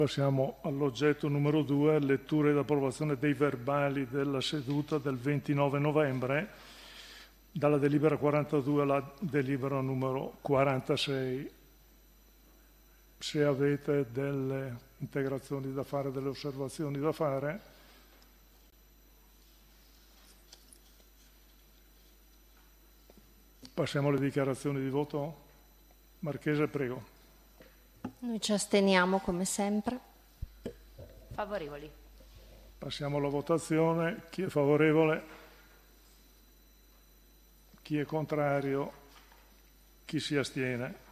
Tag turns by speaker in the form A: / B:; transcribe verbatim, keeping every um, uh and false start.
A: Passiamo all'oggetto numero due, lettura ed approvazione dei verbali della seduta del ventinove novembre, dalla delibera quarantadue alla delibera numero quarantasei. Se avete delle integrazioni da fare, delle osservazioni da fare, passiamo alle dichiarazioni di voto. Marchese, prego.
B: Noi ci asteniamo come sempre.
C: Favorevoli.
A: Passiamo alla votazione. Chi è favorevole? Chi è contrario? Chi si astiene?